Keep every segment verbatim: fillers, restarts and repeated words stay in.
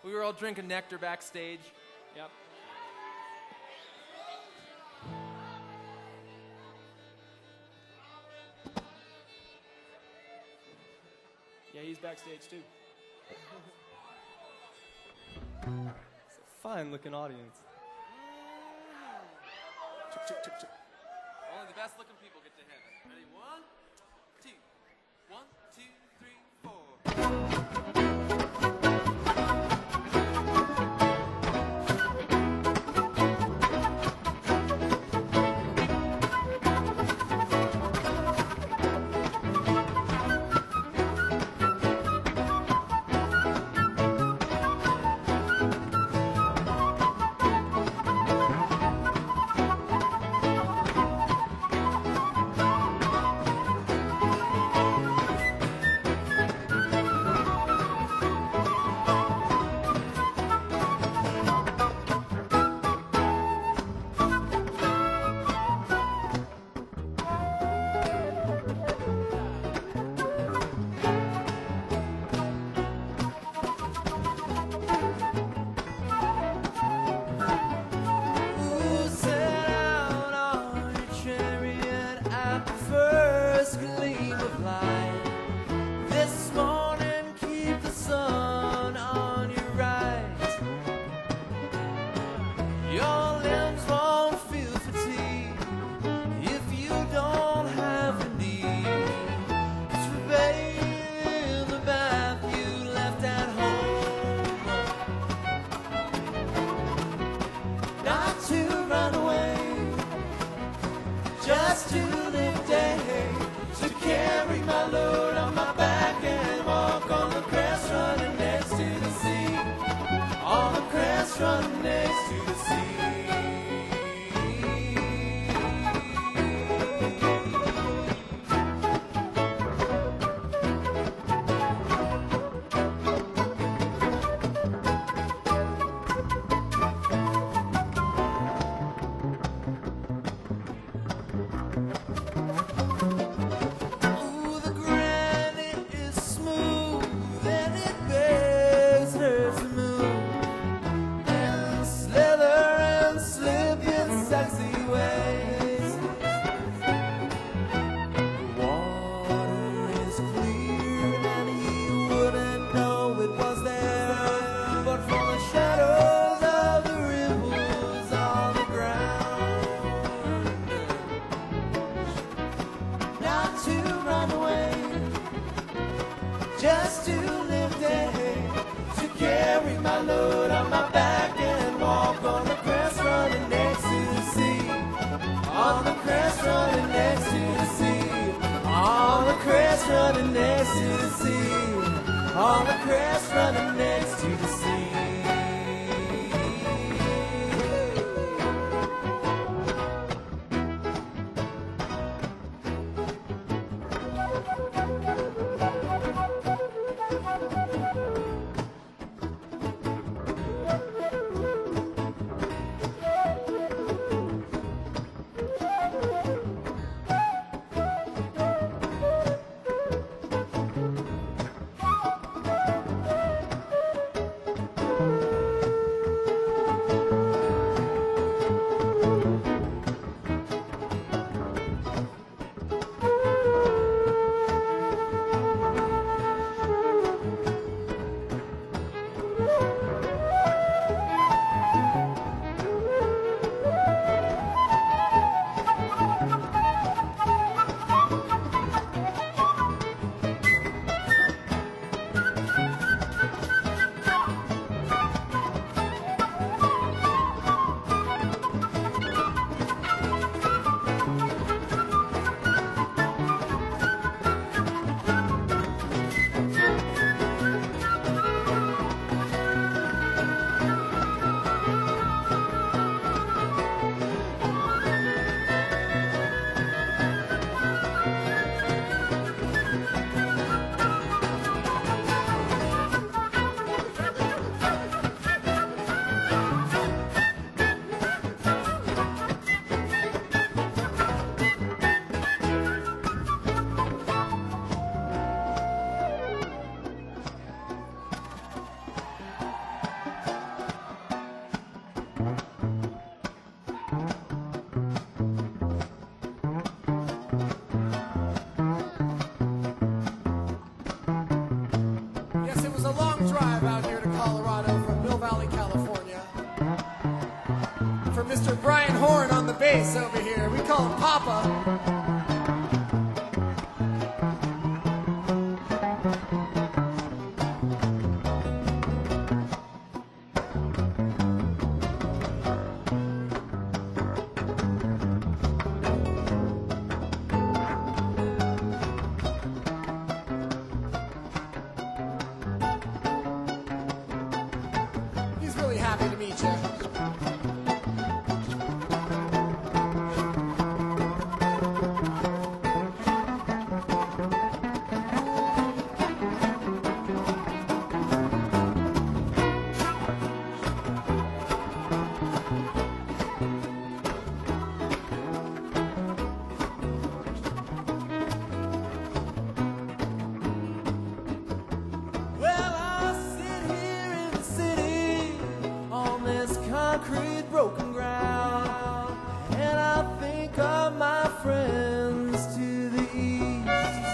We were all drinking nectar backstage. Yep. Yeah, he's backstage too. It's a fine-looking audience. Chick, chick, chick, chick. Only the best looking people get to heaven. Ready? One, two. One, two, three, four. drive out here to Colorado from Mill Valley, California. For Mister Brian Horn on the bass over here. We call him Papa. He's really happy to meet you. Well, I sit here in the city on this concrete broken ground, and I think of my friends to the east.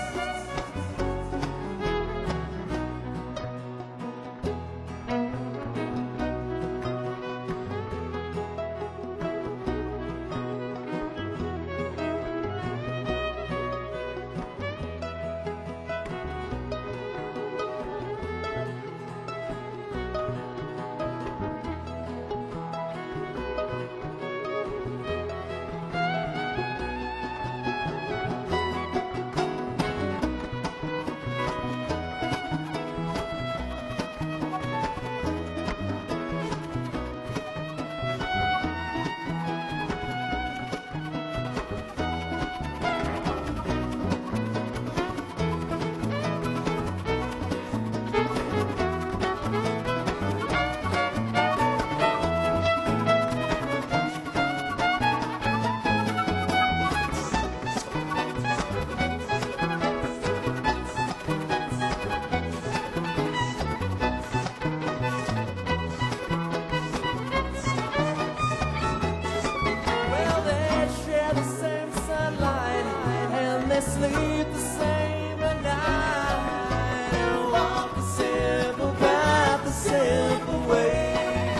Well, they share the same sunlight, and they sleep the same at night, and walk a simple path, a simple way.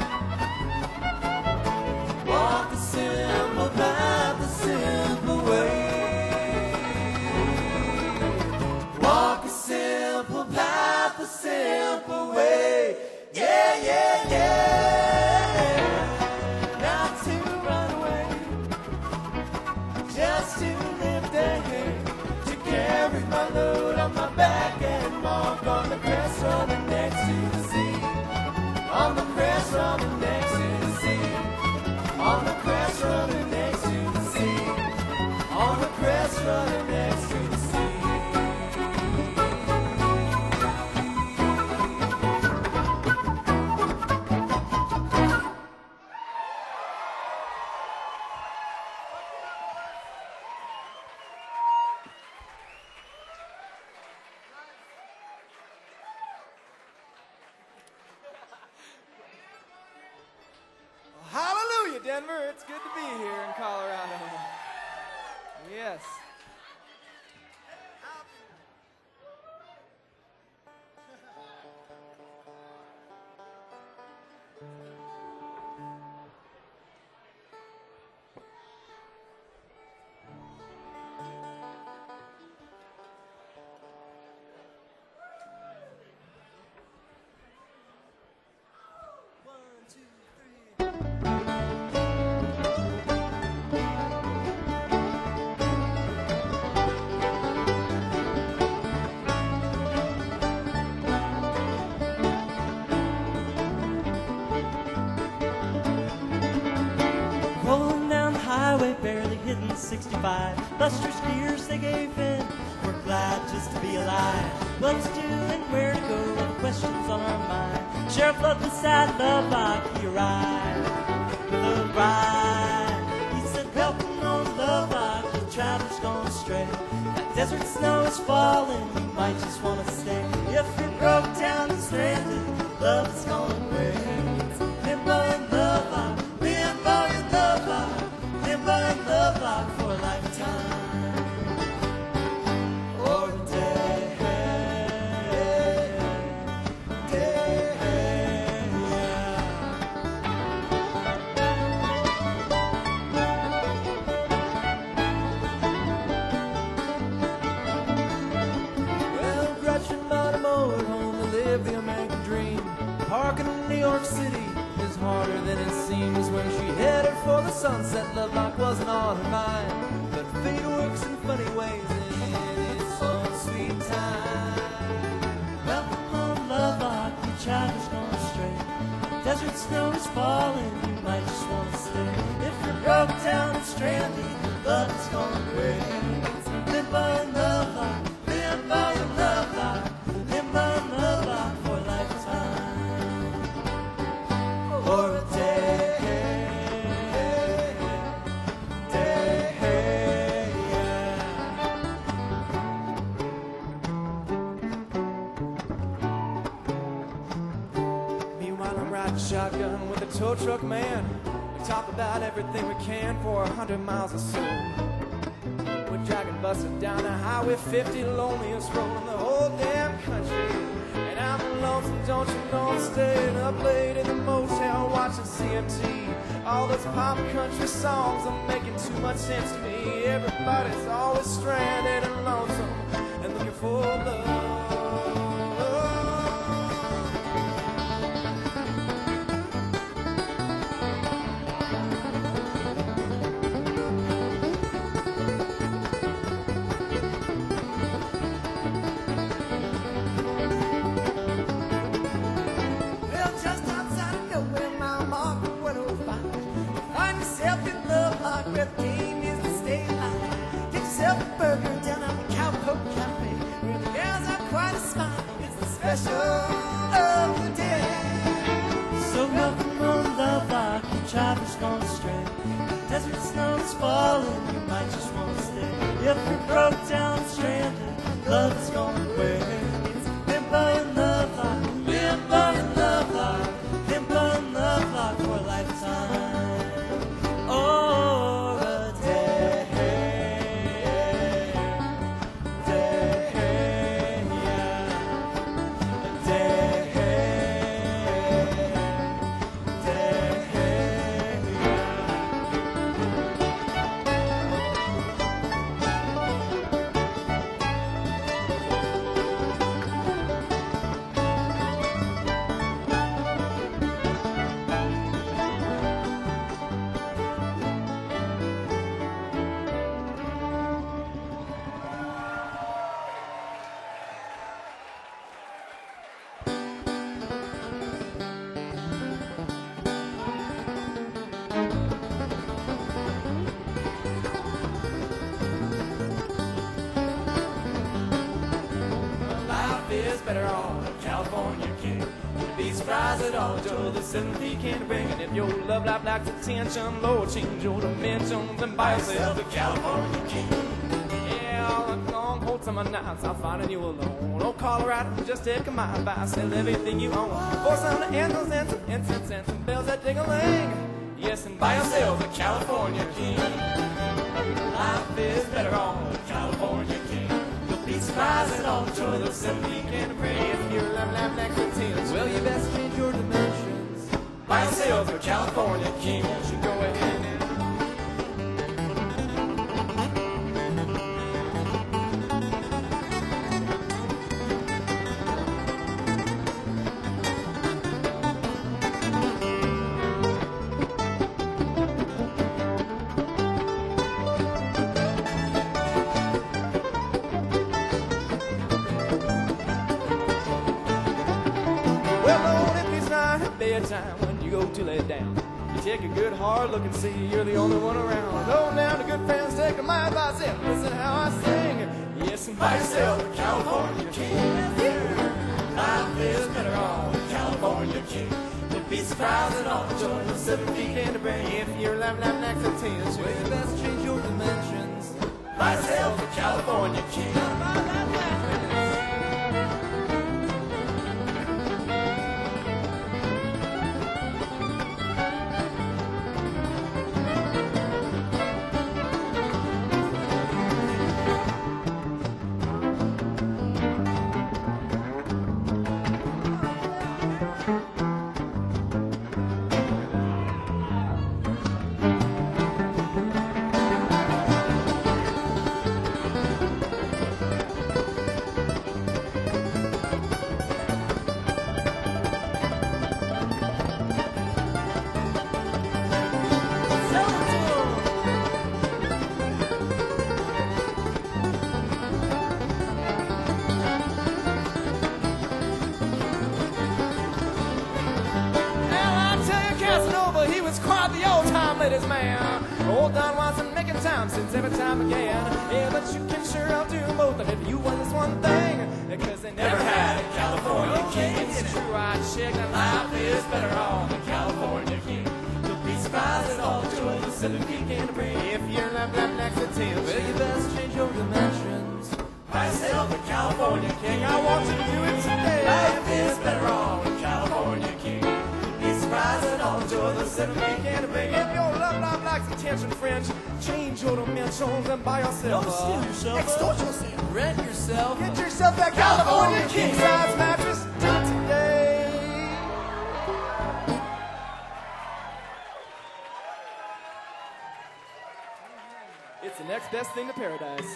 Walk a simple path, a simple way. Walk a simple path, a simple way. Yeah, yeah, yeah. Not to run away, just to live day, to carry my load on my back and walk on the crest running next to the sea. On the crest running next to the sea. On the crest running next to the sea. On the crest running next to the sea. Hallelujah, Denver. It's good to be here in Colorado. Yes. Rolling down the highway, barely hitting sixty-five. Buster's gears, they gave in. We're glad just to be alive. What to do and where to go, and questions on our mind. Sheriff loved beside love like he arrived with a ride. He said, welcome on love like the traveler's gone astray. That desert snow is falling, you might just want to stay. If you're broke down and stranded, love is gone away. Limbo in love lock, limbo in love lock, limbo in love lock for a lifetime. Or a day, day. dark in New York City is harder than it seems. When she headed for the sunset, love like wasn't on her mind. But fate works in funny ways and in its own sweet time. Welcome home, love lock, your child is gone astray. Desert snow is falling, you might just want to stay. If you're broke down and stranded, your love is gone away. Limbo and love lock, limbo and love lock, limbo and love lock for a lifetime. Or a day, day, yeah. Meanwhile, I'm riding shotgun with a tow truck man. We talk about everything we can for a hundred miles or so. We're dragging buses down the highway fifty, loneliest road in the whole damn country. And I'm lonesome, don't you know I'm staying up late in the motel watching C M T. All those pop country songs are making too much sense to me. Everybody's always stranded and lonesome and looking for love. Well, just outside of nowhere, my mark one oh five. Find yourself in love like where the game is the state line. Get yourself a burger down at the Cowpoke Cafe, where the girls are quite a smile. It's the special of the day. So welcome home, love lock, your chopper's gone astray. Desert snow is falling, you might just want to stay. If you're broke down and stranded, love is gone away. It's limbo and love lock, limbo and love lock, limbo and love lock for a lifetime. Or a day, day, yeah. A day, day, yeah. Life is better on a California king. You'd be surprised at all joy the seven feet can bring. And if your love life lacks attention, Lord, change your dimensions and buy yourself a California king. Yeah, all long whole summer nights I'll find you alone. Oh, Colorado, just take a mile by, sell everything you own. For some angels and some incense and some bells that ding-a-ling. Yes, and buy yourself a California king. Life is better on a California king. You'll be surprised at all the joy those seven feet can bring. If your love life lacks attention, well, you best change your dimensions. Buy yourself a California king. Won't you go ahead now? Well, Lord, if it's not at bedtime when you go to lay down, you take a good hard look and see you're the only one around. Go down to good friends, take a my advice and listen how I sing. Yes, and buy yourself a California king. Yeah. Life is better on a California king. You'd be surprised at all the joy the seven feet can bring. If your life life lacks attention, well, you best change your dimensions. Buy yourself a California king. his man. Old Don Watson making time since every time again. Yeah, but you can sure outdo both of if you want this one thing. Because they never had a California king. It's true, I checked, and life is better off a California king. You'll be surprised at all the joy the Southern King can bring. If you're left left next to Tim, well, you best change your dimensions. Myself a California king, I want you to do it today. Life is better off a California king. You'll be surprised at all the joy the Southern King can bring. If your love life likes attention, friends, change your dimensions and buy yourself Don't steal yourself. Extort yourself. Rent yourself. Get yourself that California king size mattress today. It's the next best thing to paradise.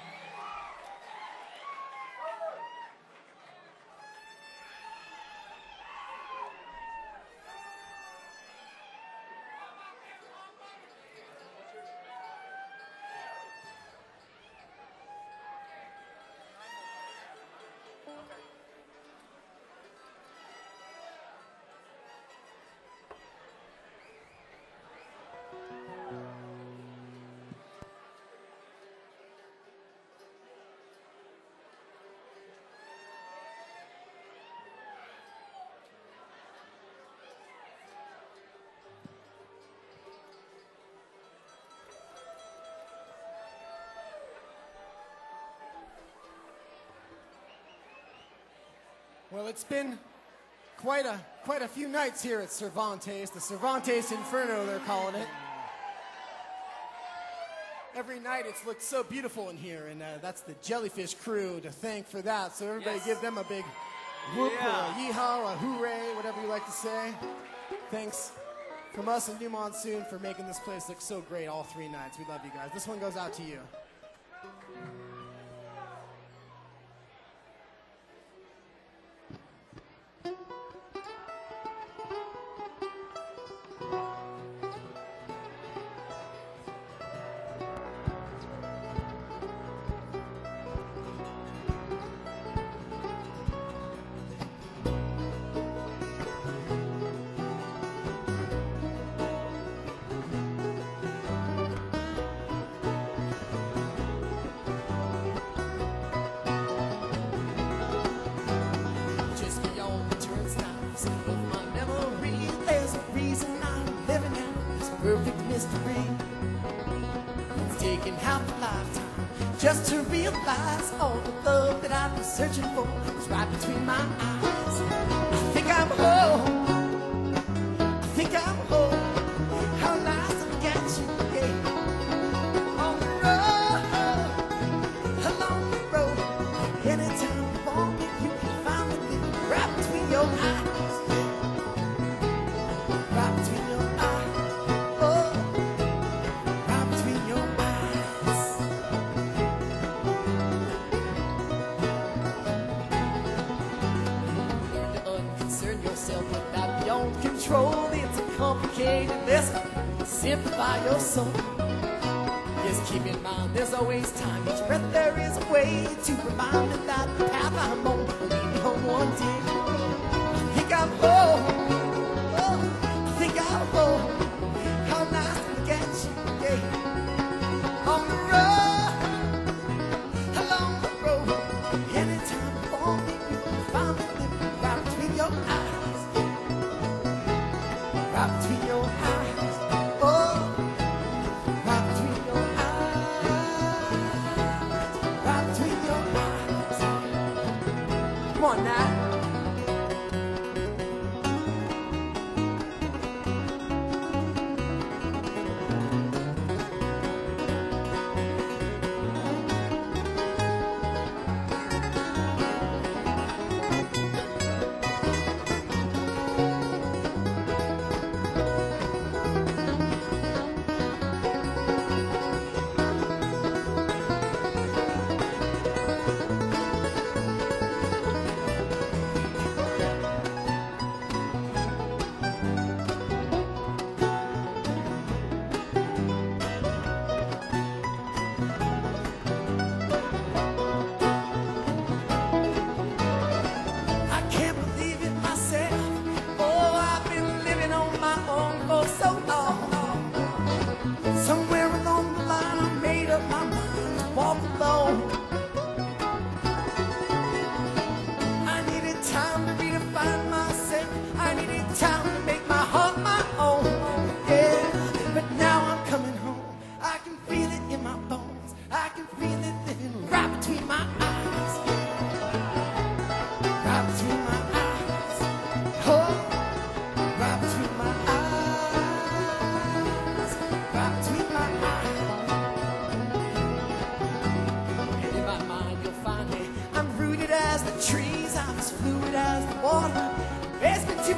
Well, it's been quite a quite a few nights here at Cervantes, the Cervantes Inferno they're calling it. Every night it's looked so beautiful in here, and uh, that's the Jellyfish crew to thank for that. So everybody Yes. give them a big whoop Yeah. or a yeehaw or a hooray, whatever you like to say. Thanks from us and New Monsoon for making this place look so great all three nights. We love you guys. This one goes out to you. Just beyond the turnstiles of my memory, there's a reason I'm living out this perfect mystery. It's taken half a lifetime just to realize all the love that I've been searching for is right between my eyes. I think I'm home. I think I'm home. How nice to get you, yeah. On the road, along the road. Anytime you want me, you can find me right between your eyes. Right between your eyes. Oh, right between your eyes. Learn to unconcern yourself without beyond control. It's a complicated lesson. Simplify your soul. Just keep in mind, there's always time. Each breath there is a way to remind me that the path I'm on will lead me home one day. I think I'm home. Oh, I think I'm home. How nice to get you, yeah. On the road, along the road. Anytime you want me, you can find me living right between your eyes. Right between your eyes. Oh. Right between your eyes. Right between your eyes. Come on now.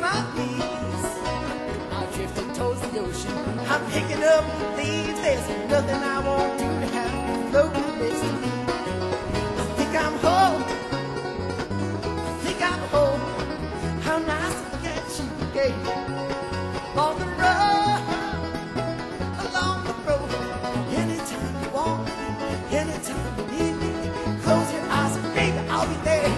my knees. I drifted towards the ocean. I'm picking up leaves. There's nothing I won't do to have you floating next to me. I think I'm home. I think I'm home. How nice to look at you again. On the road, along the road. Anytime you want me, anytime you need me. Close your eyes and baby, I'll be there.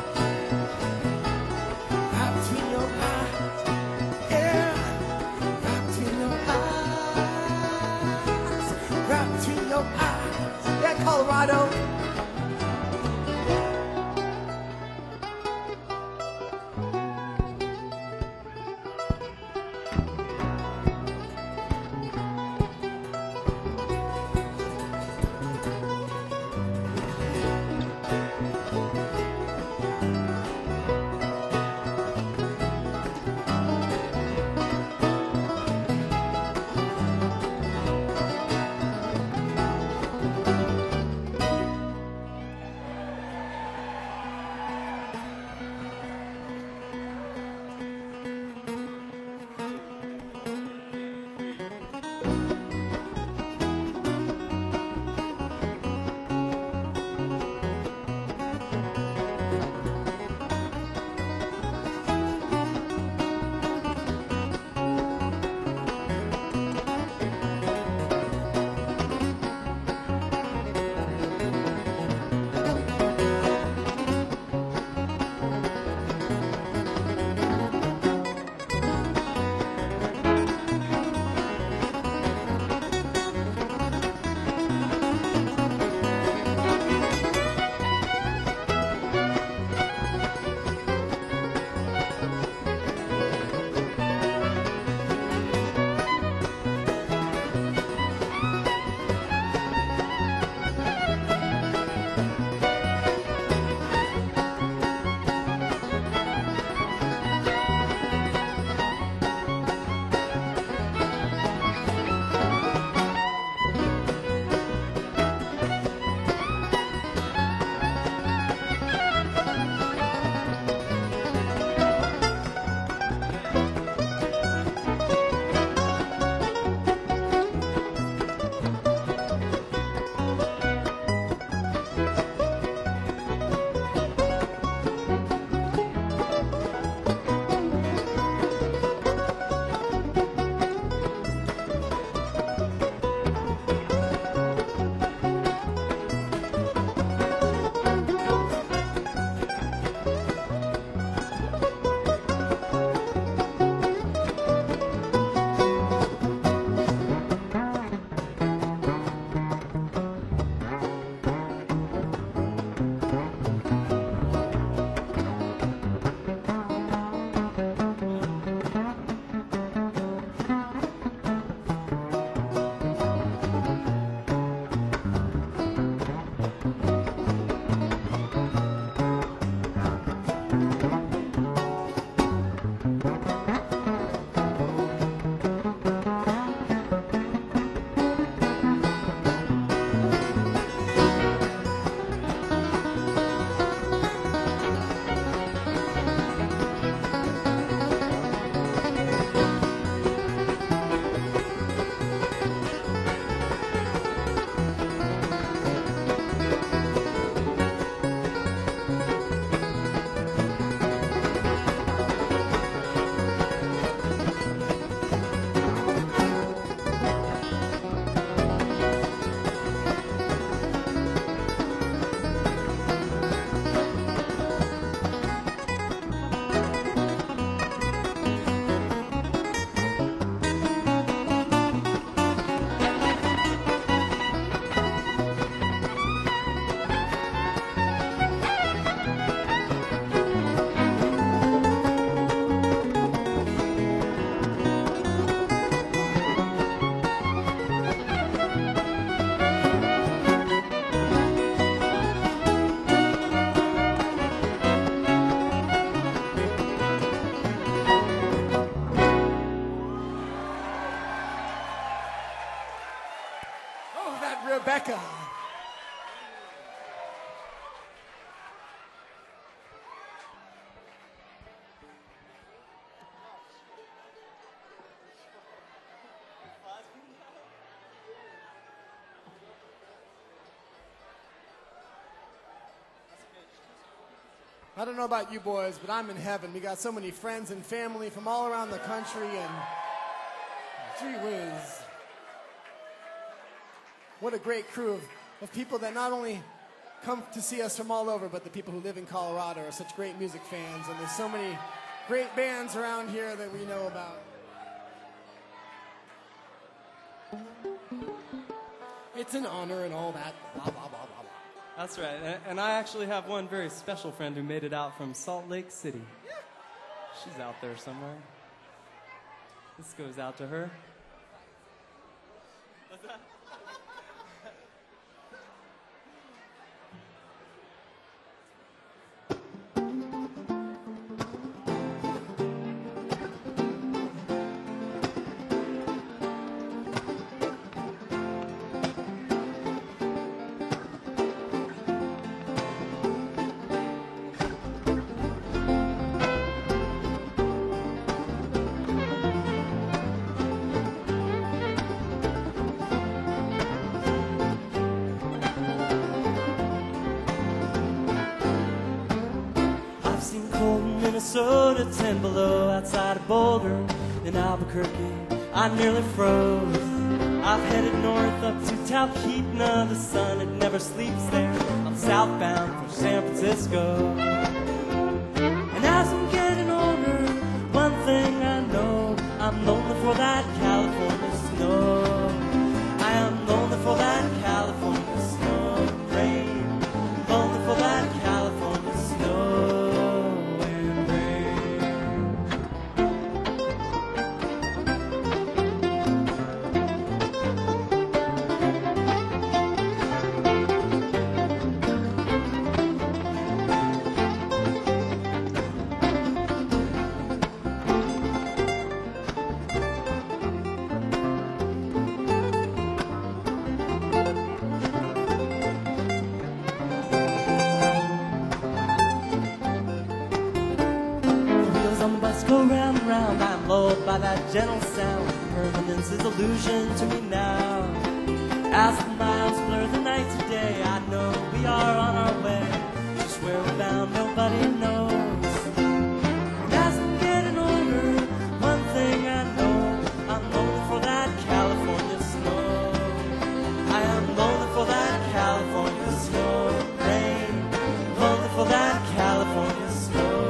Right between your eyes, yeah. Right between your eyes, right between your eyes. Yeah, Colorado. Rebecca. I don't know about you boys, but I'm in heaven. We got so many friends and family from all around the country, and gee whiz. What a great crew of, of people that not only come to see us from all over, but the people who live in Colorado are such great music fans, and there's so many great bands around here that we know about. It's an honor and all that, blah, blah, blah, blah, blah. That's right, and, and I actually have one very special friend who made it out from Salt Lake City. She's out there somewhere. This goes out to her. What's that? Minnesota, ten below, outside of Boulder, in Albuquerque, I nearly froze. I've headed north up to Talkeetna, the sun, it never sleeps there. I'm southbound for San Francisco. And as I'm getting older, one thing I know, I'm lonely for that California snow. I am lonely for that California snow and rain, lonely for that California snow. Go round and round, I'm lulled by that gentle sound. Permanence is illusion to me now. As the miles blur the night today, I know we are on our way. Just where we're bound, nobody knows. And as I'm getting older, one thing I know, I'm lonely for that California snow. I am lonely for that California snow and rain, lonely for that California snow.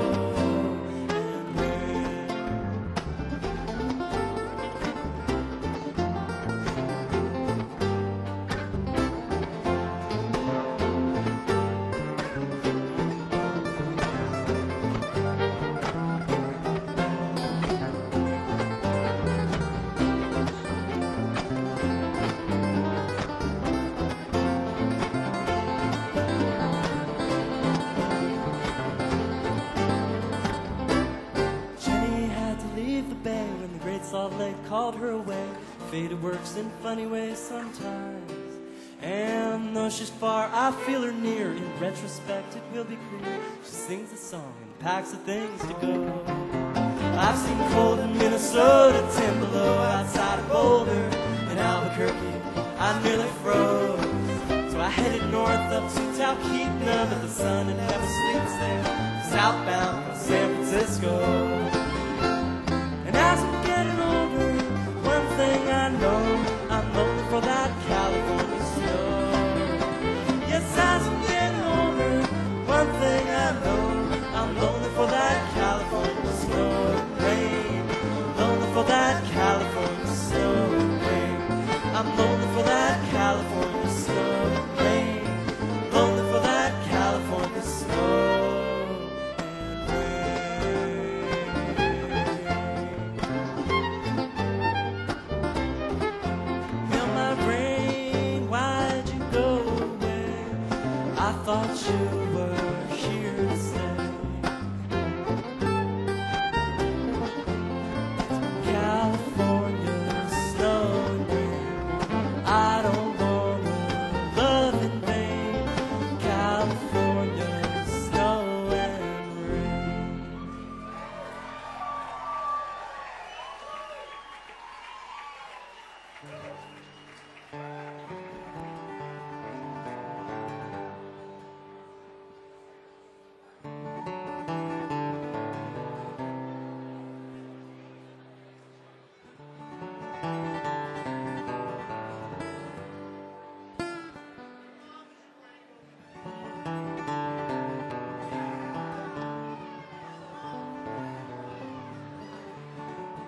Salt Lake called her away. Fate works in funny ways sometimes. And though she's far, I feel her near. In retrospect, it will be clear. She sings a song and packs the things to go. I've seen cold in Minnesota, ten below, outside of Boulder, in Albuquerque, I nearly froze. So I headed north up to Talkeetna, but the sun it never sleeps there. Southbound from San Francisco. And as I'm getting older, one thing I know, I'm lonely for that California snow. Yes, as I'm getting older, one thing I know, I'm lonely for that California snow and rain. Lonely for that California snow and rain. I'm lonely for that California snow and rain. Lonely for that California snow and rain.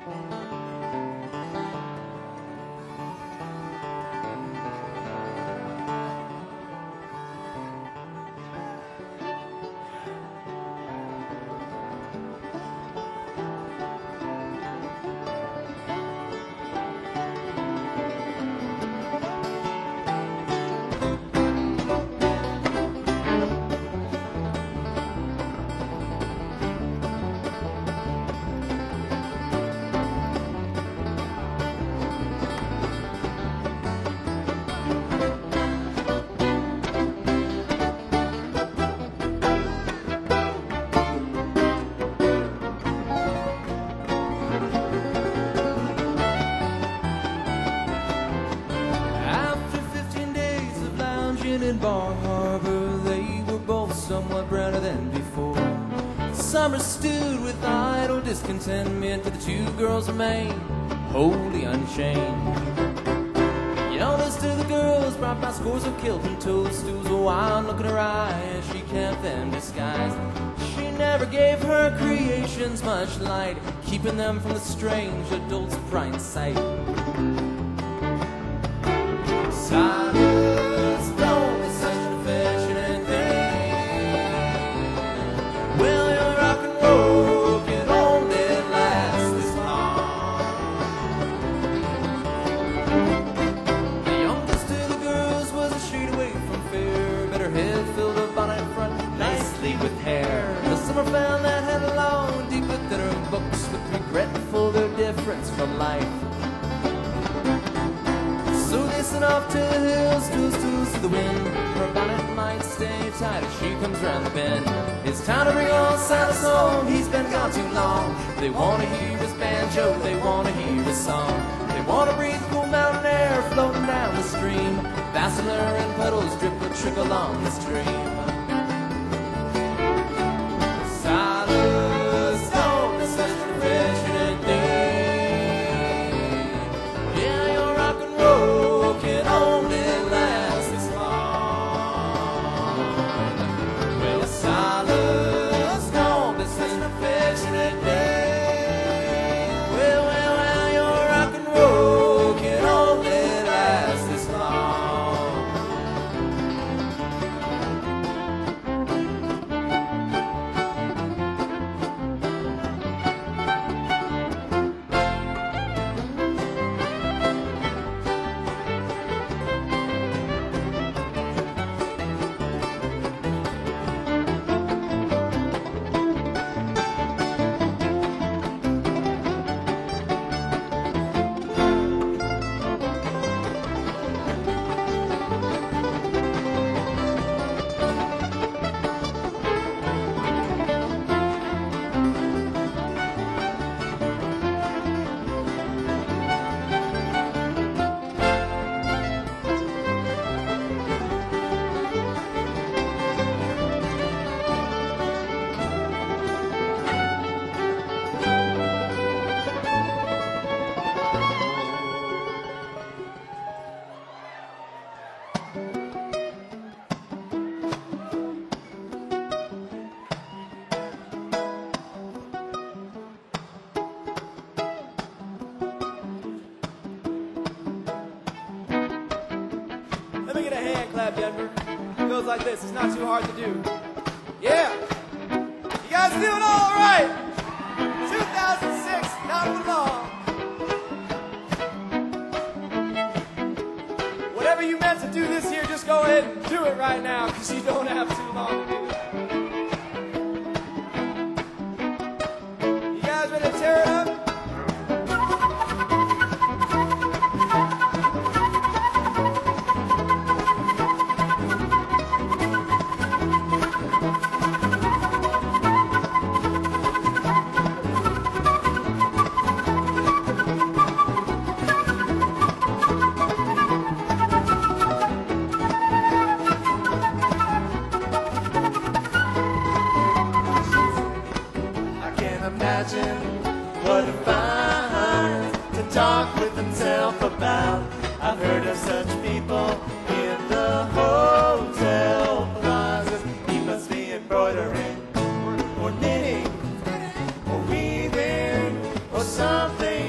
After fifteen days of lounging in Bar Harbor, they were both somewhat browner than before. Summer stewed with idle discontentment, but the two girls remained wholly unchained. Youngest of the girls brought by scores of kilt and toadstools, a wild look in her eye as she kept them disguised. She never gave her creations much light, keeping them from the strange adult's bright sight. Silence, don't be such an affectionate thing. Well, your rock and roll can only last this long. The youngest of the girls was a shade away from fair, but her head filled a bonnet front nicely with hair. The summer found that had a long deep within her books, with regretful their difference from life. So they set off to the hills, tools, tools to the wind. Her bonnet might stay tight as she comes round the bend. It's time to bring old Silas home, he's been gone too long. They wanna hear his banjo, they wanna hear his song. They wanna breathe cool mountain air floating down the stream. Vassler and puddles drip or trickle along the stream. Silas, don't be such an affectionate thing. Yeah, your rock and roll can only last this long. Well, Silas, don't be such an affectionate thing. Well, well, well, your rock and roll can only last this long. Let me get a hand clap, Denver. It goes like this. It's not too hard to do. Yeah. You guys doing all right? two thousand six, not for long. Whatever you meant to do this year, just go ahead and do it right now, because you don't have too long to do it. You guys ready to tear it up? Imagine what a find to talk with himself about. I've heard of such people in the hotel plazas. He must be embroidering or knitting or weaving or something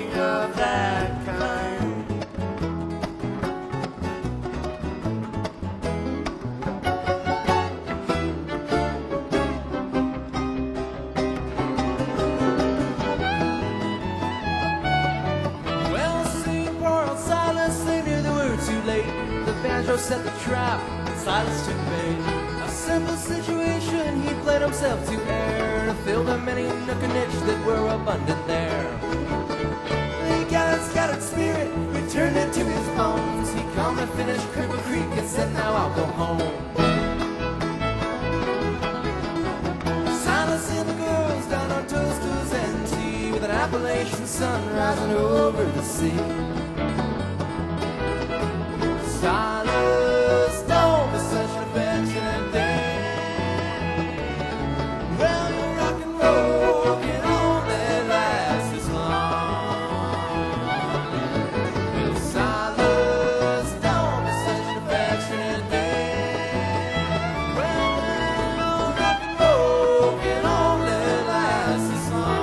Pedro set the trap, Silas took bait. a simple situation he played himself to air to fill the many nook and niche that were abundant there. He got his scattered spirit, returned it to his bones. He come and finished Cripple Creek and said, now I'll go home. Silas and the girls down on toasters and tea with an Appalachian sun rising over the sea. Silas, don't be such an affectionate dame. Well, your rock and roll can only last this long. Well, Silas, don't be such an affectionate dame. Well, your rock and roll can only last this long.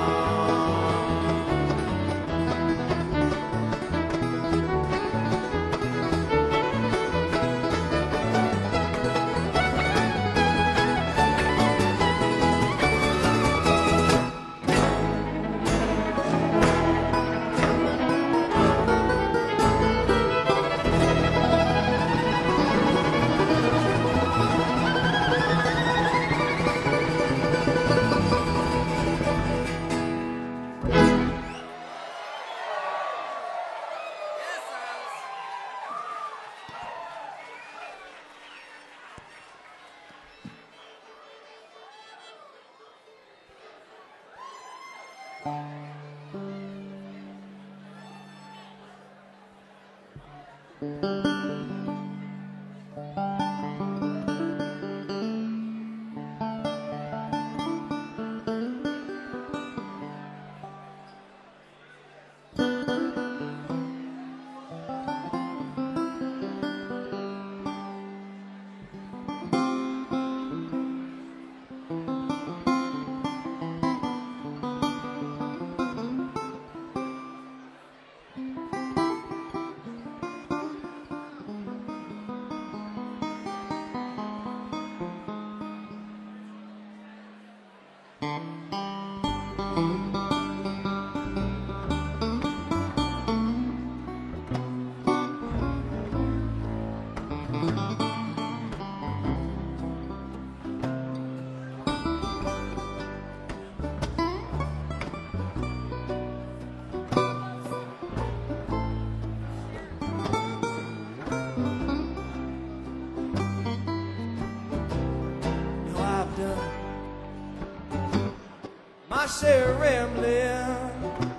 My share of rambling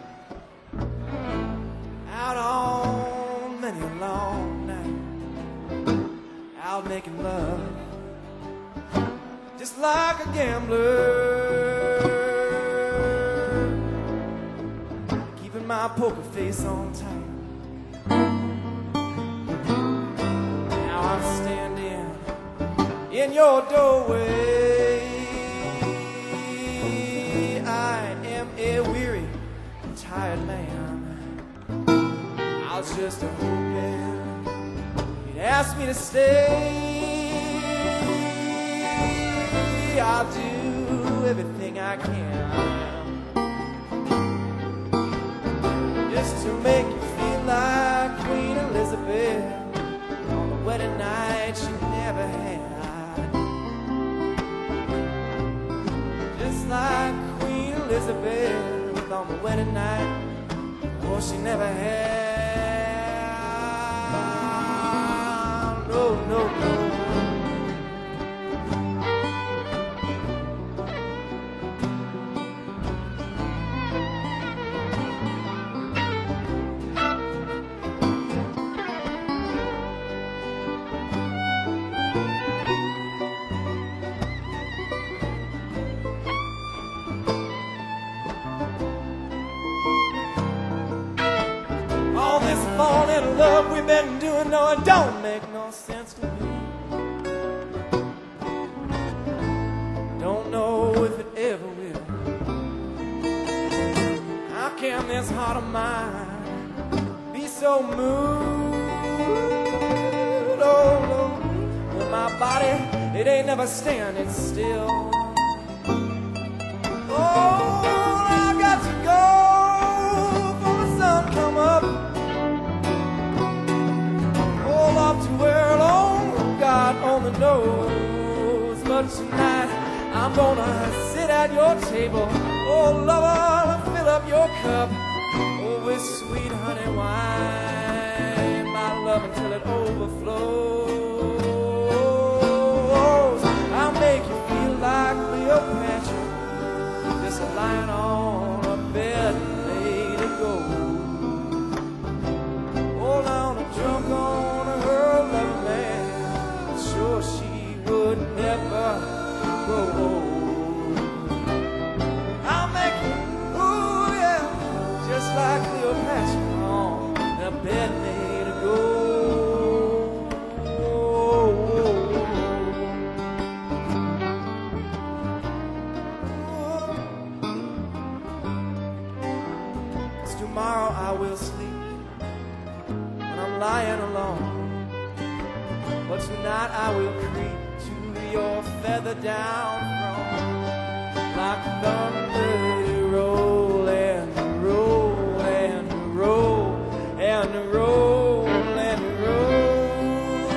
out on many a long night, out making love just like a gambler, keeping my poker face on tight. Now I'm standing in your doorway. A weary, tired man. I was just a hoping you'd ask me to stay. I'll do everything I can just to make you feel like Queen Elizabeth on the wedding night she never had. Just like Elizabeth on the wedding night, oh, she never had. No, no, no. Falling in love we've been doing, no, it don't make no sense to me. Don't know if it ever will. How can this heart of mine be so moved? Oh, no, when my body, it ain't never standing still. Oh, I got to go before the sun come up. Off to where it all I'm gonna sit at your table. Oh, lover, fill up your cup. Oh, with sweet honey wine, my love, until it overflows. I'll make you feel like Cleopatra, just lying on a bed made of gold. Hold on, a drunk on her love man, sure she would never grow old. I'll make you, ooh yeah, just like Cleopatra on a bed made of gold. Tomorrow I will sleep when I'm lying alone, but tonight I will creep to your feather down throne. Like thunder you roll and roll and roll and roll and roll.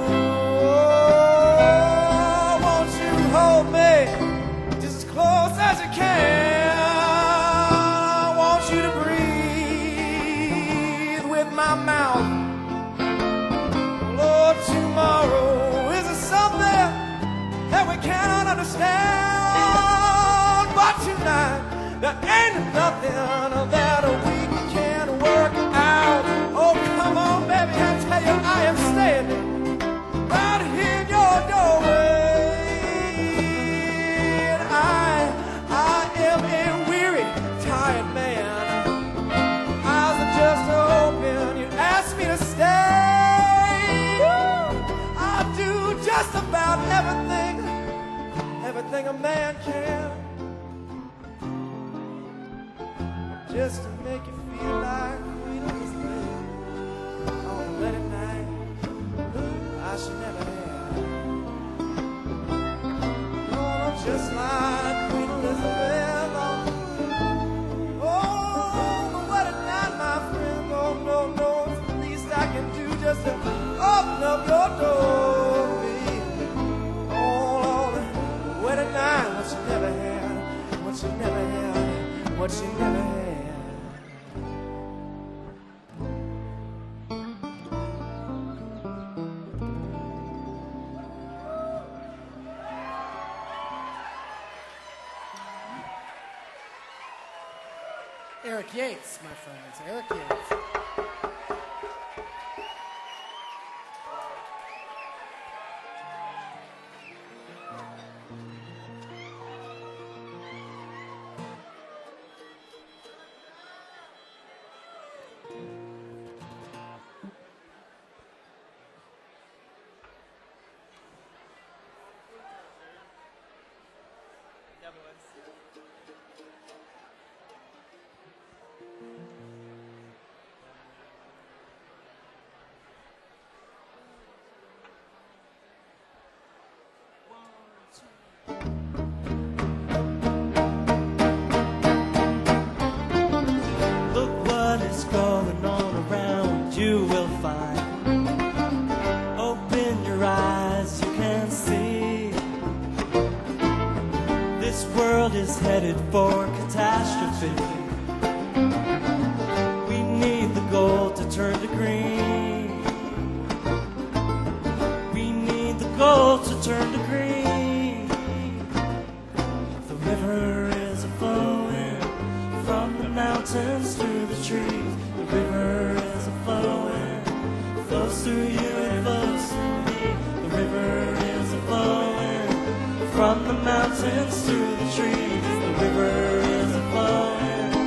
Won't you hold me just as close as you can? My mouth. Lord, tomorrow is a something that we cannot understand. But tonight, there ain't nothing that we can work out. Oh, come on, baby, I tell you, I am standing right here in your doorway. And I, I am a weary, tired man. Eyes are just open. Ask me to stay. I'll do just about everything, everything a man can, just to make you feel like Queen Elizabeth on a wedding night I should never have. Oh, just like Queen Elizabeth on, oh, the wedding night, my friend. Oh, no, no. I can do just to open up your door, baby. Oh, Lord, what a night, what you never had, what you never had, what you never had. Eric Yates, my friends, Eric Yates. Is headed for catastrophe. We need the gold to turn to green. We need the gold to turn to green. The river is a-flowing from the mountains through the trees. The river is a-flowing, flows through you and flows through me. The river is a-flowing from the mountains through the trees. The river is a-flowing,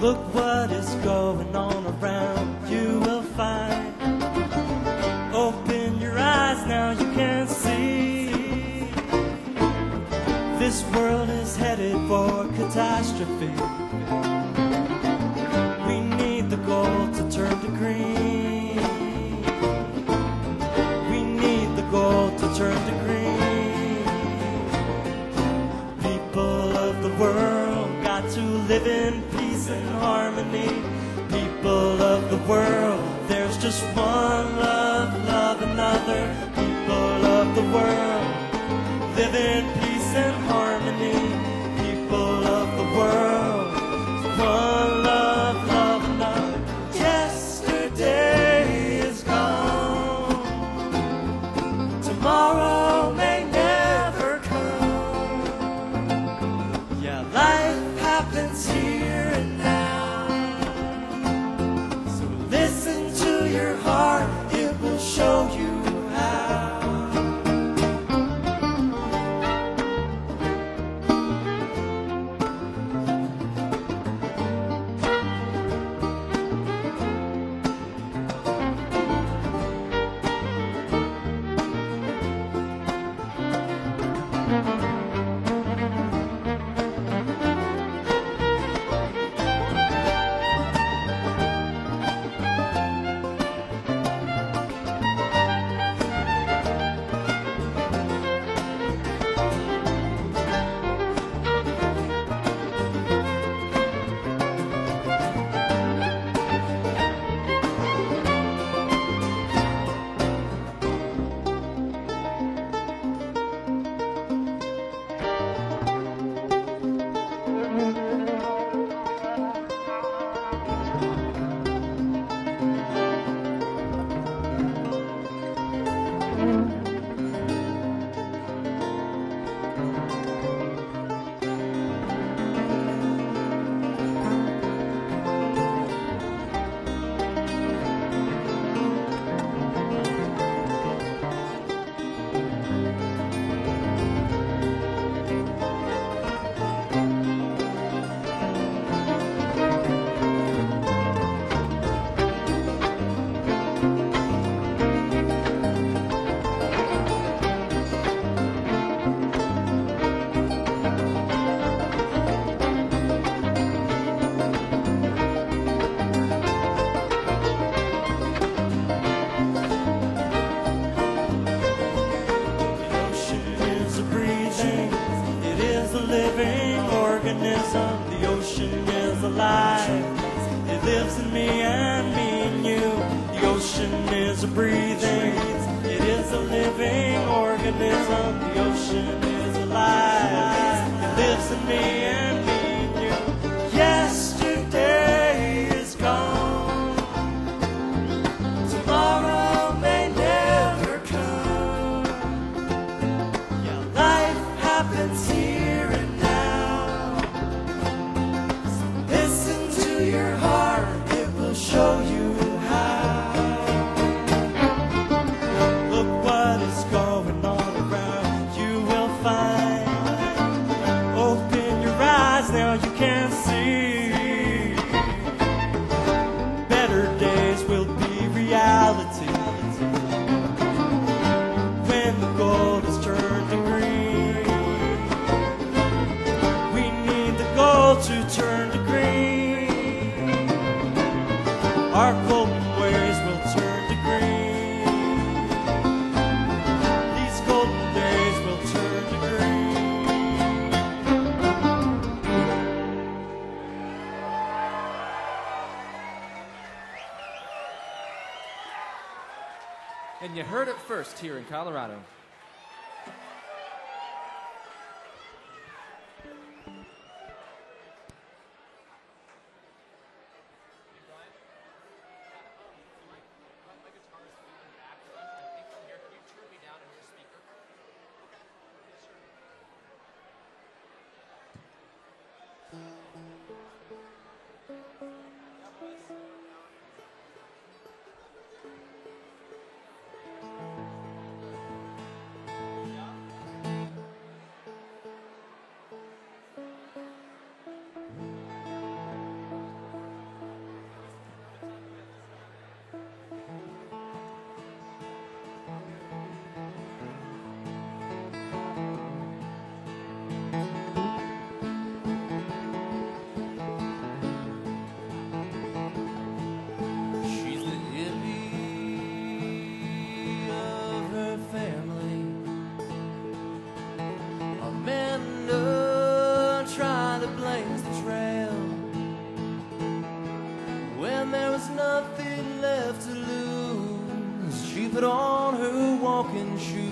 Look what is going on around, you will find. Open your eyes now, you can see. This world is headed for catastrophe. We need the gold to turn to green. We need the gold to turn to green. People of the world got to live in peace and harmony. People of the world, there's just one love, love another. People of the world, live in peace and harmony. People of the world, one love, love another. Yesterday is gone. Tomorrow may never come. Yeah, life happens here and now. So listen to your heart, it will show you how. The ocean is alive. It lives in me and me and you. The ocean is a breathing. It is a living organism. The ocean is alive. It lives in me and me and you. Yesterday is gone. Tomorrow may never come. Yeah, life happens here and your heart, it will show you how. Look what is going on around, you will find. Open your eyes now, you can see. Better days will be reality when the gold is turned to green. We need the gold to turn to green. Our golden ways will turn to green. These golden days will turn to green. And you heard it first here in Colorado. nothing left to lose. She put on her walking shoes.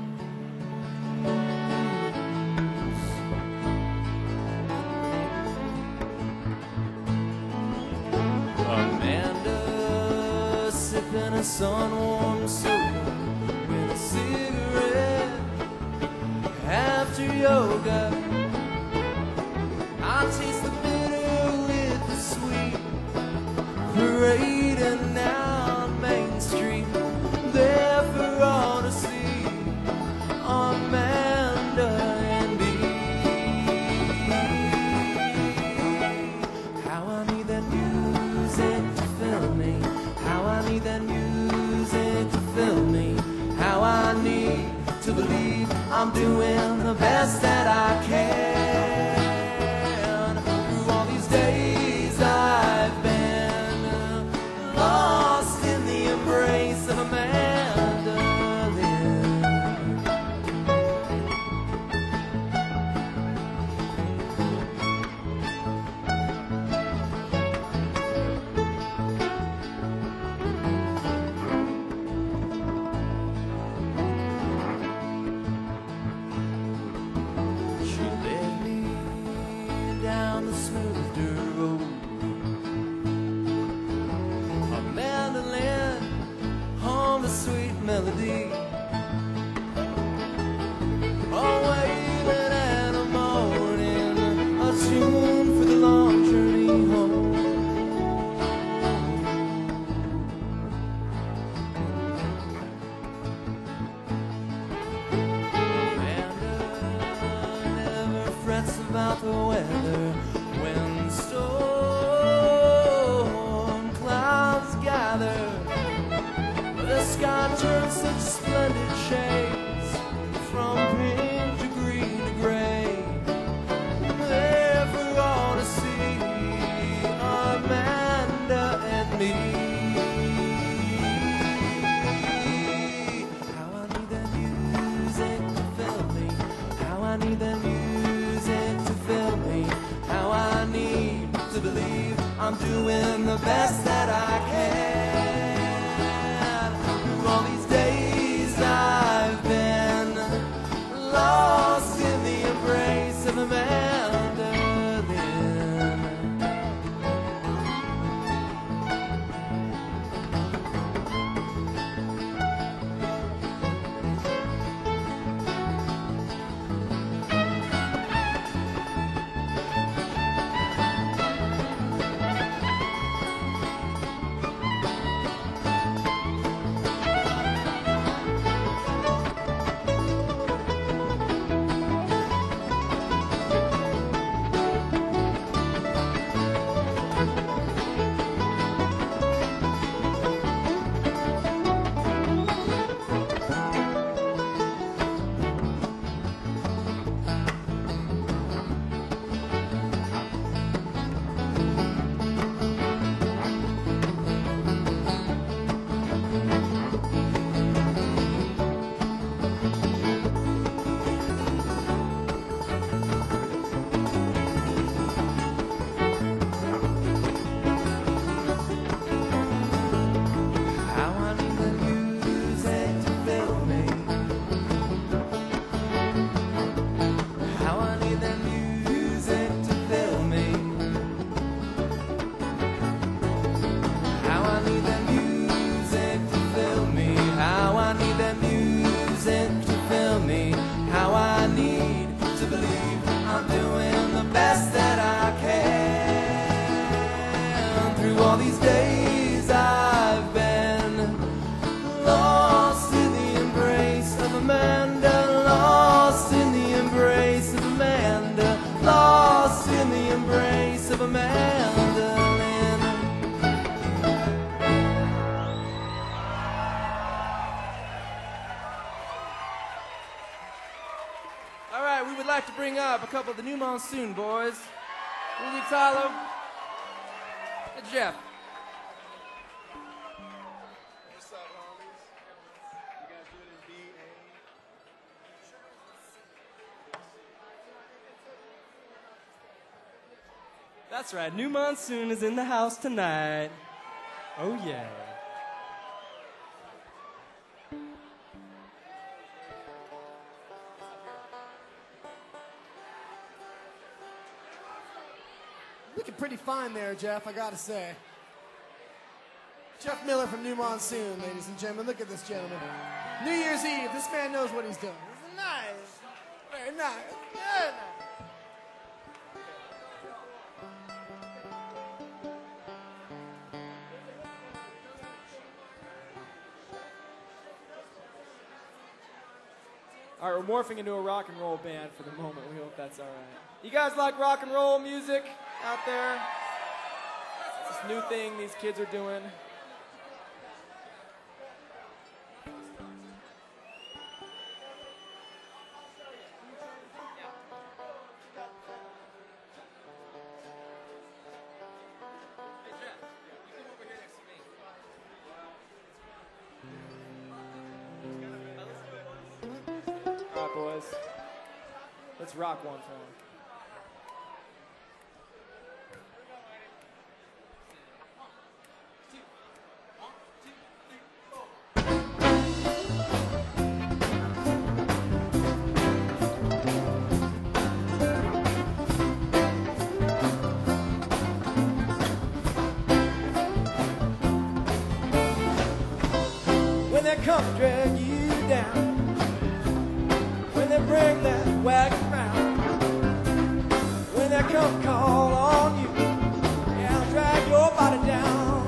Amanda sipping a sun-warmed soda with a cigarette after yoga. I taste the bitter with the sweet, parading down Main Street, there for all to see. Amanda and me. How I need that music to fill me. How I need that music to fill me. How I need to believe I'm doing the best that I can. Through all these days I've been lost in the embrace of Amanda Lynn. She led me down the smooth dirt road. Amanda Lynn hummed a sweet melody. Oh, wailing and a moaning, a tune for the long journey home. Amanda never frets about the weather when storm clouds gather. The sky turns such splendid shades from pink to green to gray, there for all to see. Amanda and me. How I need that music to fill me. How I need that music to fill me. How I need to believe I'm doing the best that I can. Through all these days I've been lost in the embrace of Amanda Lynn. How I need the music to fill me. How I need the music to fill me. How I need the music to fill me. How I need the music to fill me. How I need to believe I'm doing the best that I can. Through all these days I've been lost in the embrace of Amanda. Lost in the embrace of Amanda. Lost in the embrace of Amanda Lynn. All right, we would like to bring up a couple of the New Monsoon boys. Willie Tyler and Jeff. What's up, homies? You guys doing in B A? That's right, New Monsoon is in the house tonight. Oh, yeah. Looking pretty fine there, Jeff, I gotta say. Jeff Miller from New Monsoon, ladies and gentlemen. Look at this gentleman. New Year's Eve, this man knows what he's doing. This is nice. Very nice. Very nice. All right, we're morphing into a rock and roll band for the moment. We hope that's all right. You guys like rock and roll music out there? It's this new thing these kids are doing. All right, boys. Let's rock one for them. When they come to drag you down, when they bring that wagon round, when they come call on you, yeah, I'll drag your body down.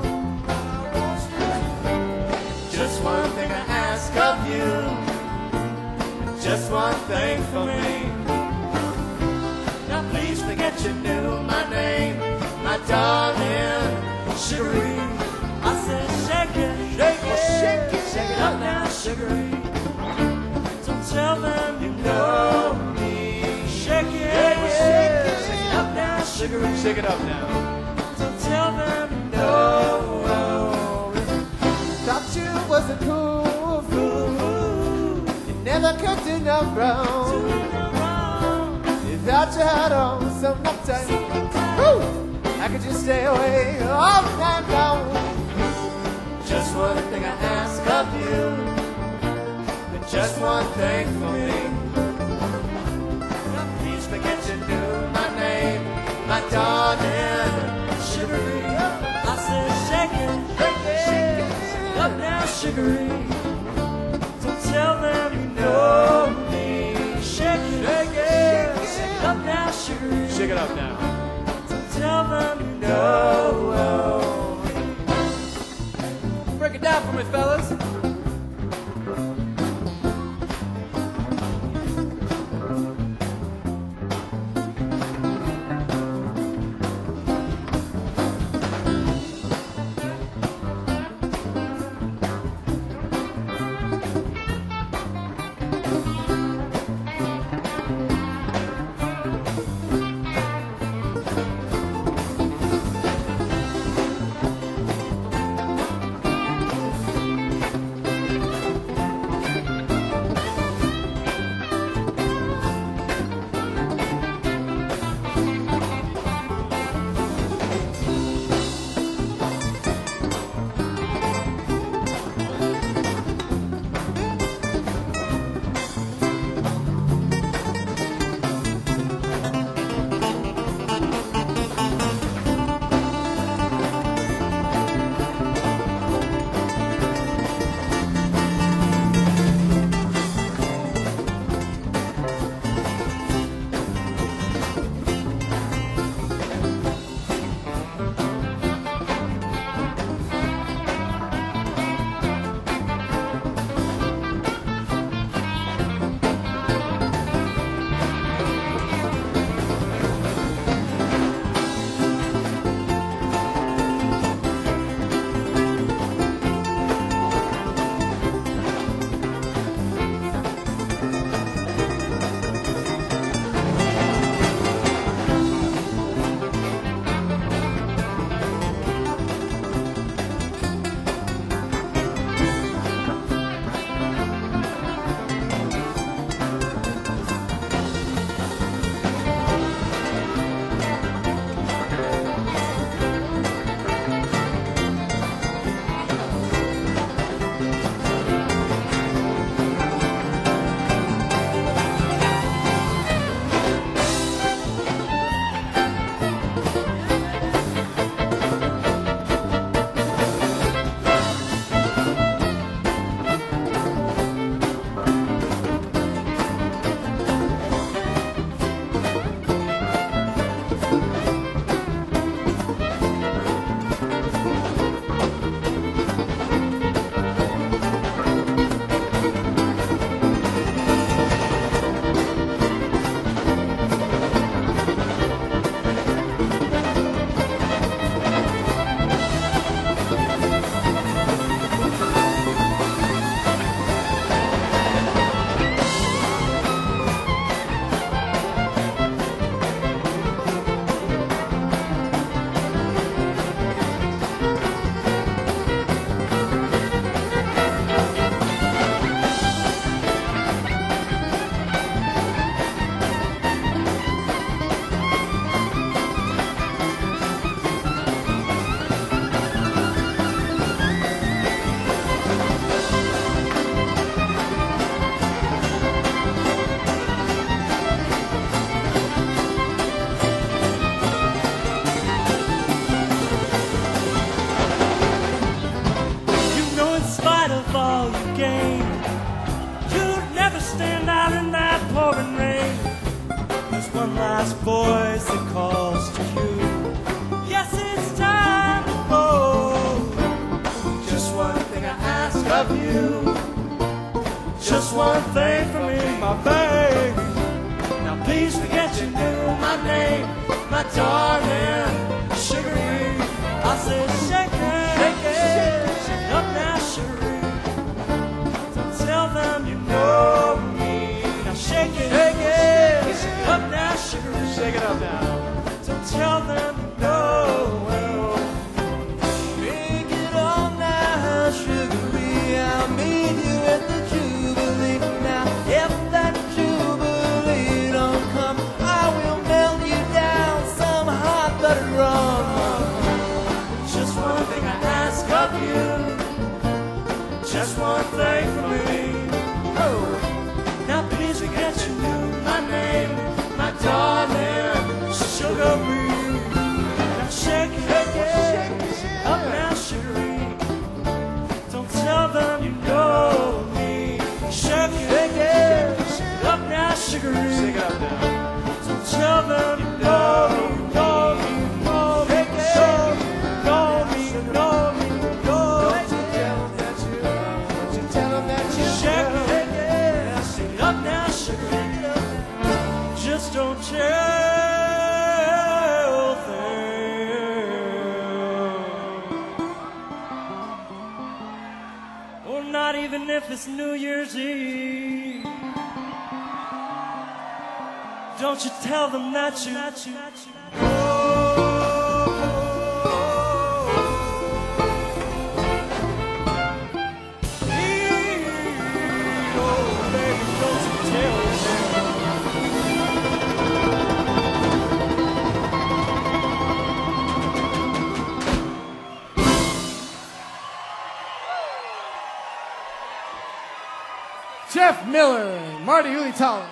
Just one thing I ask of you, just one thing for me. Now please forget you knew my name, my darling Cherie. I said, shake it, Shake it, shake it, shake it up now, sugary. Don't tell them you know know me. Shake it, Shake it, shake it, shake it up now, sugary. Shake it up now. Don't tell them you No, know. thought you was a cool fool. Ooh, You never cooked enough brown. do no wrong. You thought you had on some uptight. Woo! I could just stay away all the time long. Just one thing I ask of you, and just one thing for me. Now please forget you knew my name, my darling Cherie. I said, shake it, Shake it, shake it up now, sugary. Don't tell them you know know me. Shake it, Shake it, shake it up now, sugary. Shake it up now. Don't tell them you know. No. Break it down for me, fellas. last voice that calls to you. Yes, it's time to go. Just one thing I ask of you. Just one thing from me, my baby. Now please forget you knew my name, my darling, Sugaree. I said shake it, shake it, shake up now, Sugaree. So tell them you know me. Now shake it, shake it, shake up now, Sugaree. Shake it up now. So tell them you know. Well, Shake it on now, Sugaree. I'll meet you at the Jubilee. Now, if that Jubilee don't come, I will melt you down some hot buttered rum. just one thing I ask of you. Just one thing from me. Oh, now please forget you knew my name, my darling, Sugaree. Now shake it, shake it, up now, Sugaree. Don't tell them you know me. Shake it, shake it, up now, Sugaree. Shake it up now. Don't tell them you know me, you know me, you know me, you know me, you know me, you know me. Don't you tell them that you Shake it, shake it, shake it up now, Sugaree. Just don't tell them. Or not even if it's New Year's Eve. Don't you tell them that you, that you, that you. Oh, baby, don't you tell them. Jeff Miller, Marty Hulitalin.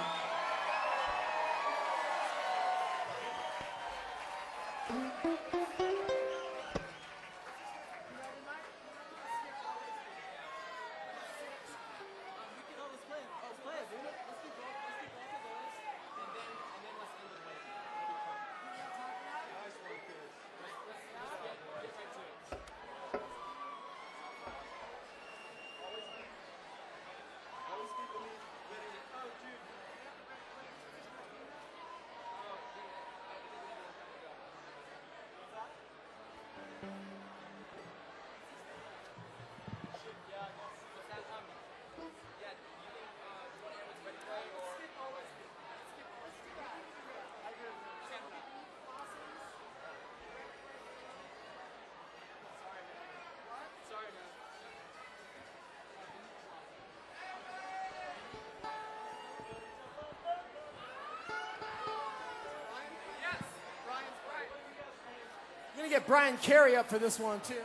I'm gonna get Brian Carey up for this one too.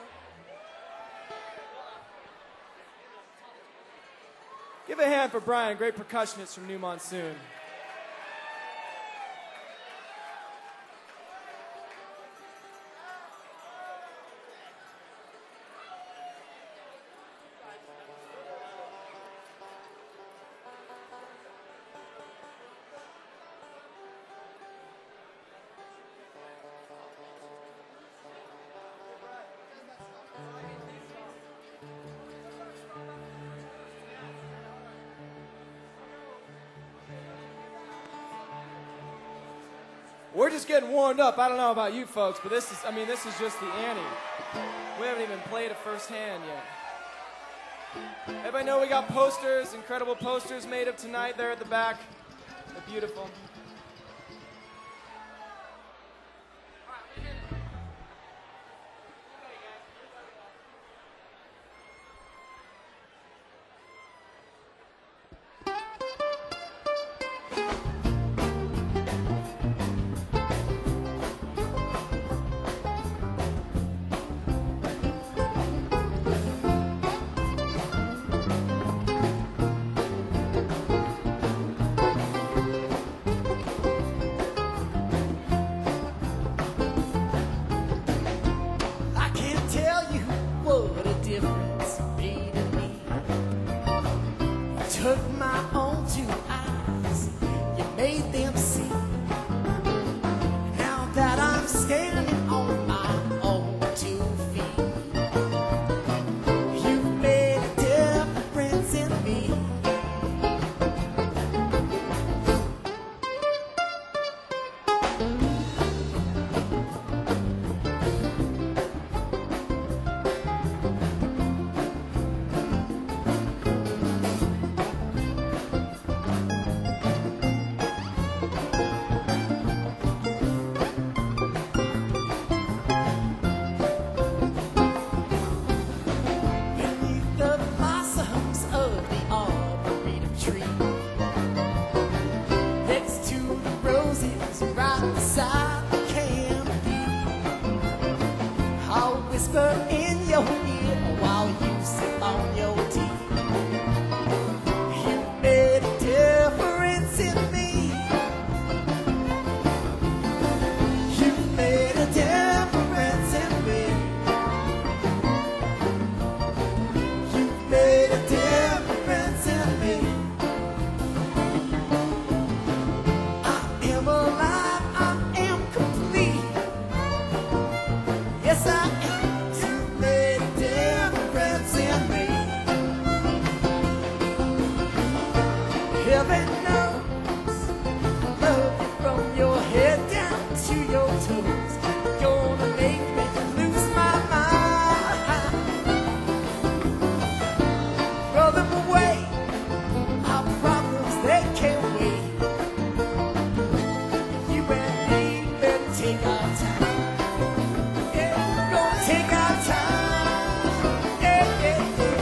Give a hand for Brian, great percussionist from New Monsoon. We're just getting warmed up. I don't know about you folks, but this is, I mean, this is just the ante. We haven't even played it firsthand yet. Everybody know we got posters, incredible posters made of tonight there at the back. They're beautiful. Took my own two eyes, you made them see your ear while you sit on your teeth. You made a difference in me. You made a difference in me. You made a difference in me. I am alive, I am complete. Yes, I am. You made a difference in me. Heaven knows I love you from your head down to your toes. Gonna make me lose my mind. Throw them away. Our problems, they can't wait. You and me better take our time. Yeah, gonna take our time. Yeah, yeah, yeah.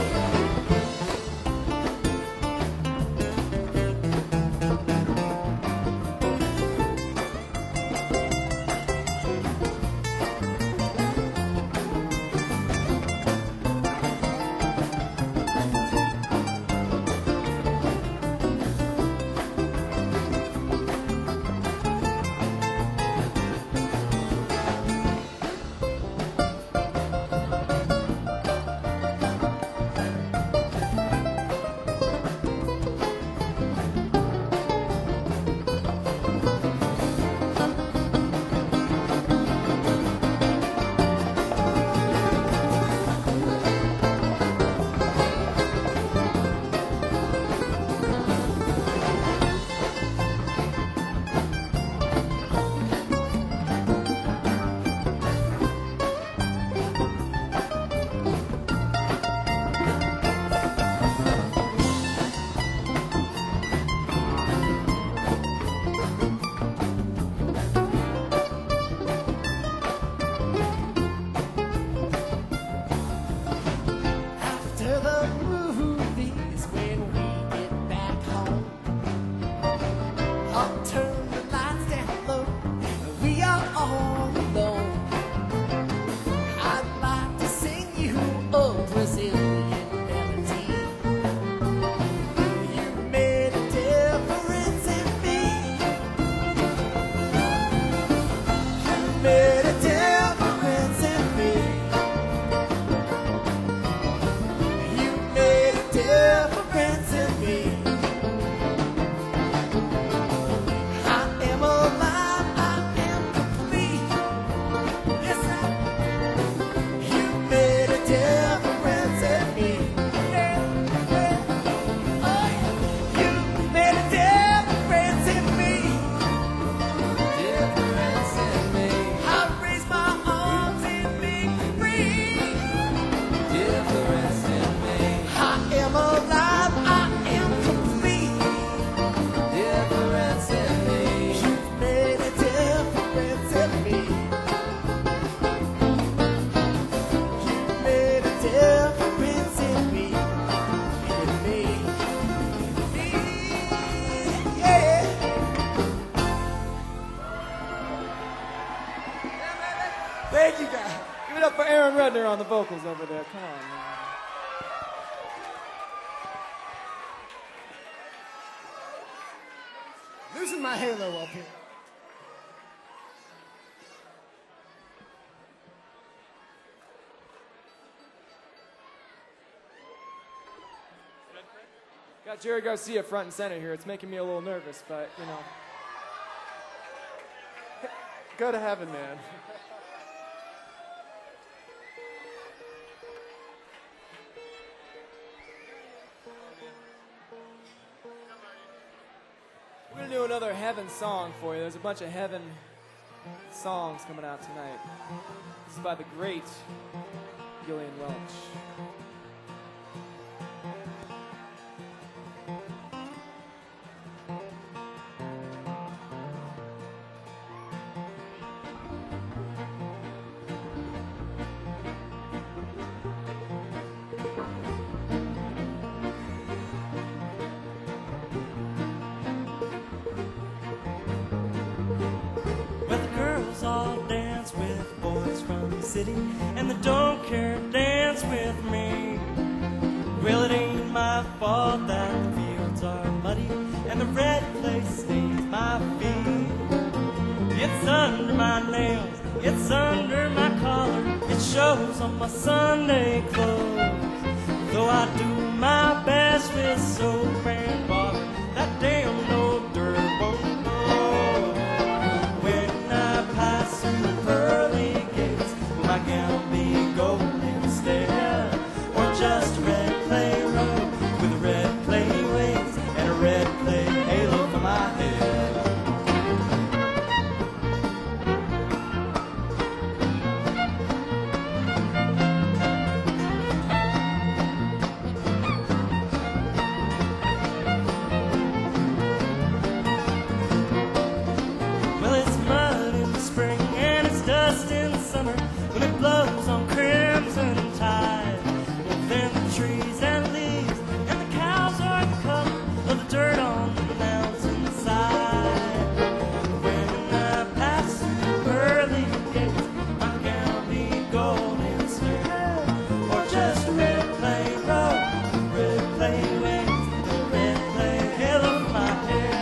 After the movies, when we get back home, I'll turn the lights down low. We are all alone. I'd like to sing you a Brazilian melody. You made a difference in me. You made a difference in me. You made a difference in me. I am alive, I am complete. Yes, I. You made a difference in me. Yeah, yeah. Oh, yeah. You made a difference in me. Difference in me. I raise my arms and make free. Difference in me. I am alive, I am complete. Difference in me. You made a difference in me. You made a difference in me. In me. Me. Yeah. Thank you, guys. Give it up for Aaron Rudner on the vocals over there. Come on, man. Losing my halo up here. Got Jerry Garcia front and center here. It's making me a little nervous, but, you know. Go to heaven, man. We're going to do another heaven song for you. There's a bunch of heaven songs coming out tonight. This is by the great Gillian Welch. Where the girls all dance with boys from the city, and the don't care dance under my nails, it's under my collar, it shows on my Sunday clothes. Though I do my best with soap and water, that damn old dirt won't go. When I pass through the pearly gates, will my gown be gold instead, or just a red clay road with red clay wings and a red clay halo for my head? Well, it's mud in the spring and it's dust in summer when it blows on crimson tide. Well, then the trees and leaves and the cows are the color of the dirt on the mountainside. When I pass through the pearly gates, my gown be gold instead, or just a red clay road, red clay wings, and a red clay halo for my head.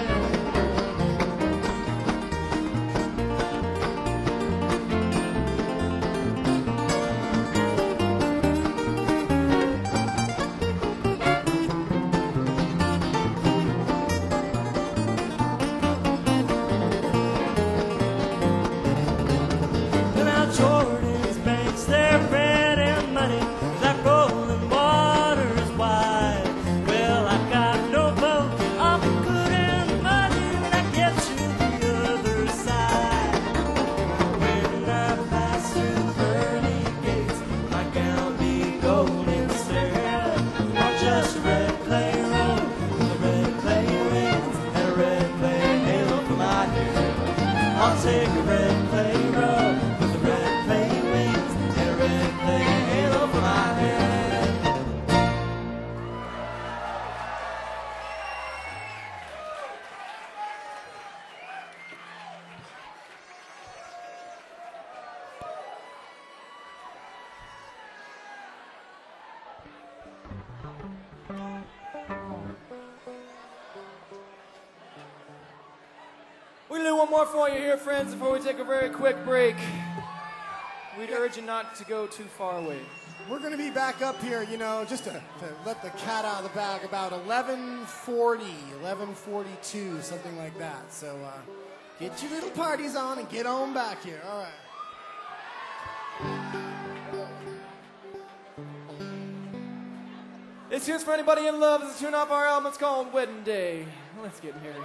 Now Jordan's banks, they're red and muddy, that rolling water is wide. Well, I've got no boat, I'll be good and muddy when I get to the other side. When I pass through the pearly gates, my gown be gold instead, or just a red clay road with a red clay wings and a red clay halo for my head. I'll take a red clay road with a red clay wings and a red clay halo for my head. We're gonna do one more for you here, friends, before we take a very quick break. We'd urge you not to go too far away. We're going to be back up here, you know, just to, to let the cat out of the bag, about eleven forty, eleven forty-two, something like that. So uh, get your little parties on and get on back here. All right. This here's for anybody in love. It's a tune off our album. It's called Wedding Day. Let's get married.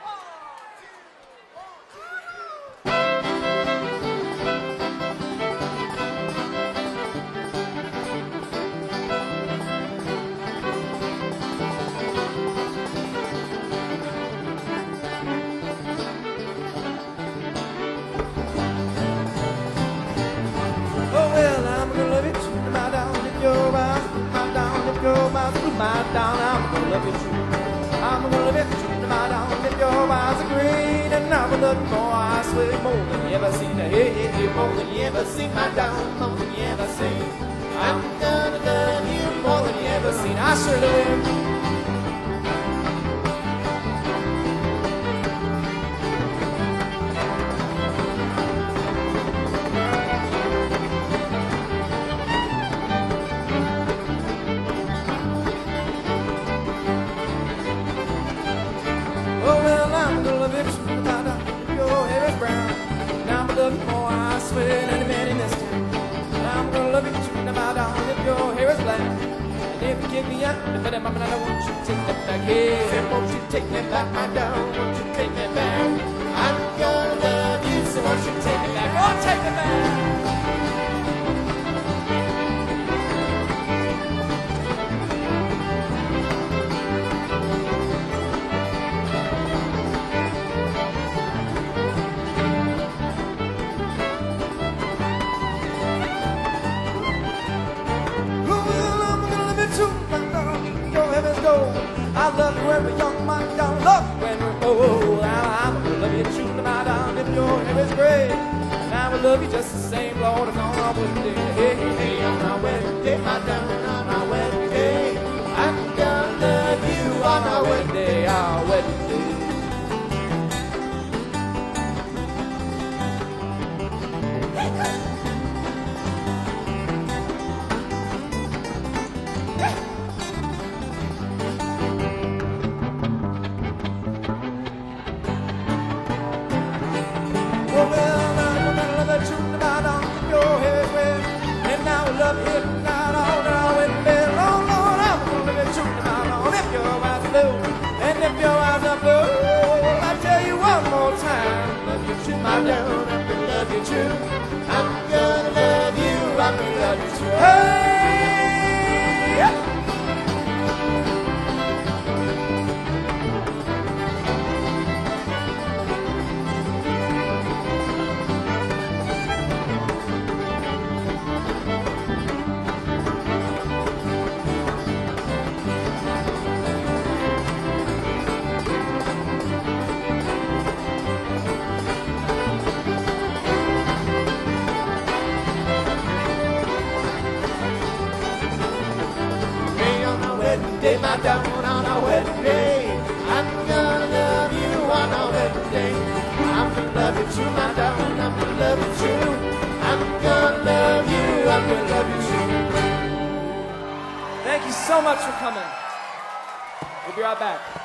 Oh well, I'm gonna love you true, my down if you're my, my down if you're my, my down. I'm gonna love you true. I'm gonna love you true, my down if your eyes are green, and I'm gonna love you more. I swear more than you ever seen. Hey, hey, hey, more than you ever seen, my down, more than you ever seen. I'm gonna love you more than you ever seen. I sure will. Oh well, I'm gonna love you true, my down if your hair is brown. Now I'm gonna love you more, I swear, than any man in this town. I'm gonna love you true, my down if your hair is black. And if you give me up, but I'm not, won't you take me back? Hey, won't you take me back, my down? Won't you take me back? I'm gonna love you, so won't you take me back? Oh, take me back. I love you every young man down, love when we're old. I'm gonna love you true, my down if your hair is gray. And I will love you just the same, Lord, if on our wedding day. Hey, hey, hey, on our wedding day, my down, on our wedding day. I'm gonna love you on our wedding day, our wedding day. my darling, on our wedding day. I'm gonna love you on our wedding day. I'm gonna love you true, my darling, I'm gonna love you true. I'm gonna love you, I'm gonna love you true. Thank you so much for coming. We'll be right back.